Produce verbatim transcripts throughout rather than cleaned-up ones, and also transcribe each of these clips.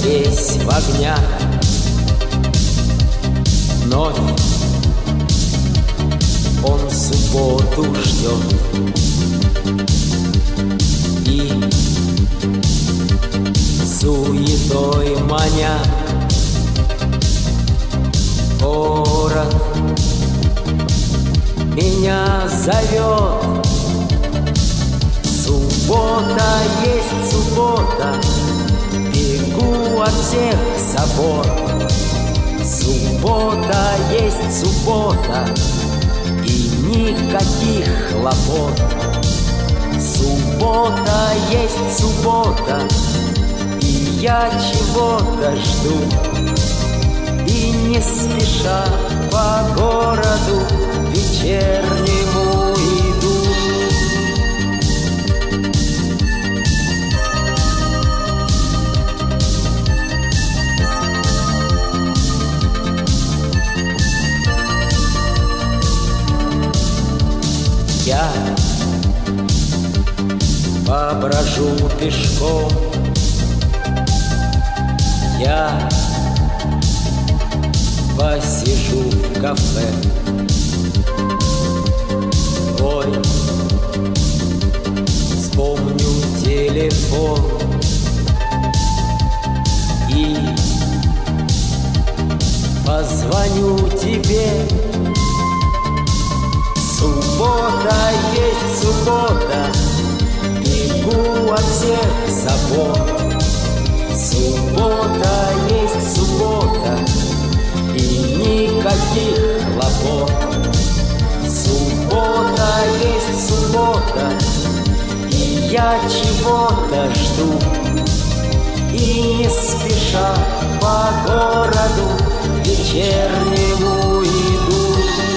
весь в огнях. Вновь он субботу ждет и суетой маня. Город меня зовет. Суббота есть суббота, бегу от всех забот. Суббота есть суббота, и никаких хлопот. Суббота есть суббота, и я чего-то жду. И не спеша по городу вечернему иду. Я поброжу пешком, я посижу в кафе. Ой, вспомню телефон и позвоню тебе. Суббота есть суббота, бегу от всех забот. Суббота есть суббота, и никаких хлопот. Суббота есть суббота, и я чего-то жду. И не спеша по городу вечернему иду.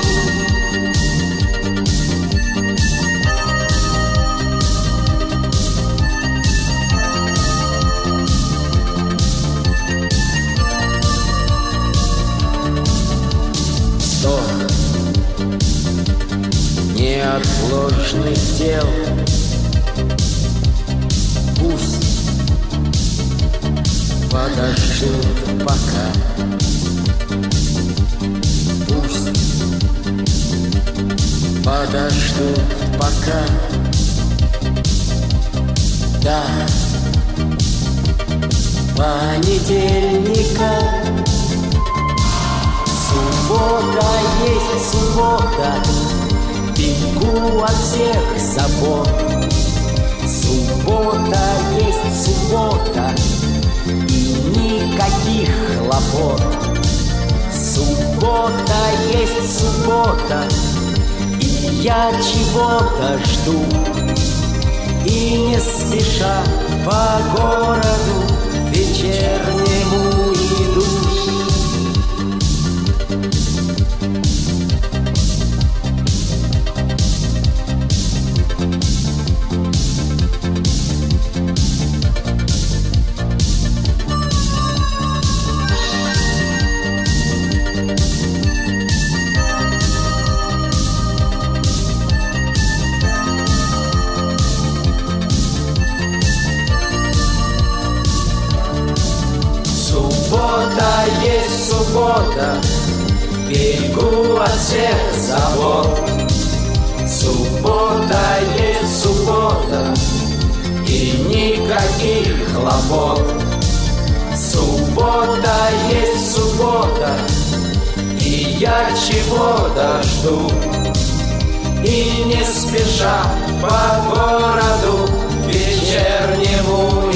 Неотложных дел пусть подождут пока. Пусть подождут пока. Да, понедельника. Суббота есть суббота, бегу от всех забот. Суббота есть суббота, и никаких хлопот. Суббота есть суббота, и я чего-то жду. И не спеша по городу вечернему иду. Суббота есть суббота, бегу от всех забот. Суббота есть суббота, и никаких хлопот. Суббота есть суббота, и я чего-то жду. И не спеша по городу вечернему